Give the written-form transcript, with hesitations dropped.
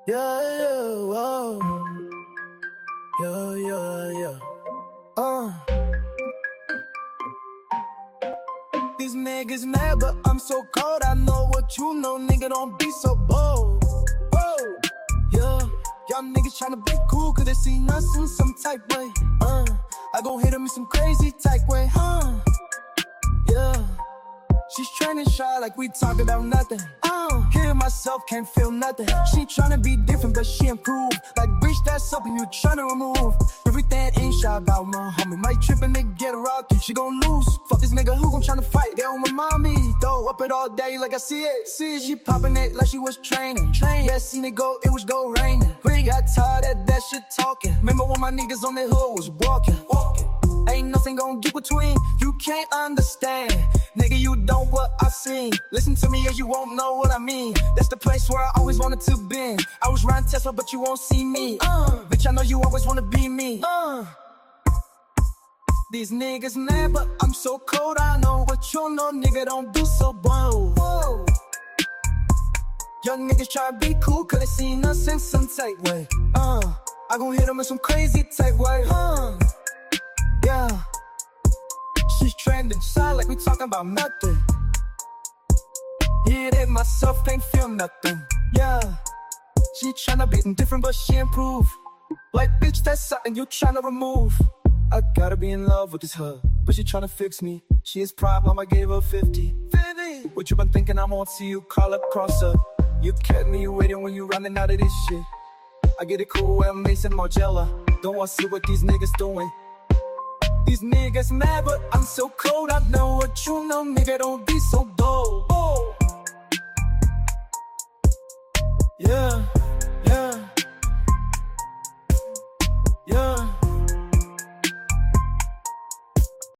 Yeah, yeah, whoa. Yeah, yeah, yeah. These niggas mad, but I'm so cold. I know what you know, nigga, don't be so bold. Whoa, yeah. Y'all niggas tryna be cool, cause they see us in some type way. I gon' hit them in some crazy type way, yeah. She's tryna shy like we talk about nothing. Hear myself, can't feel nothing. She tryna be different, but she improved. Like, bitch, that's something you tryna remove. Everything ain't shy about my homie. Might trip and nigga get a rocky. She gon' lose. Fuck this nigga who gon' tryna fight. They on my mommy. Throw up it all day like I see it. See it, she popping it like she was training. Yeah, seen it go, it was go raining. We got tired of that shit talking. Remember when my niggas on the hood was walking. Ain't nothing gon' get between. You can't understand. Nigga, you don't what I seen. Listen to me or you won't know what I mean. That's the place where I always wanted to be. I was riding Tesla, but you won't see me. Bitch, I know you always wanna be me. These niggas mad, but I'm so cold. I know what you know, nigga, don't be so bold. Young niggas try to be cool, cause they seen us in some tight way. I gon' hit them in some crazy tight way. Yeah. She's trending, shy like we talking about nothing. Hit it myself, can't feel nothing. Yeah. She tryna be different, but she improved. Like, bitch, that's something you tryna remove. I gotta be in love with this her, but she tryna fix me. She is problem, I gave her 50. What you been thinking I'm on to you, call up crosser. You kept me waiting when you running out of this shit. I get it cool, I'm Mason Margiela. Don't wanna see what these niggas doing. These niggas mad, but I'm so cold. I know what you know, nigga, don't be so bold. Yeah.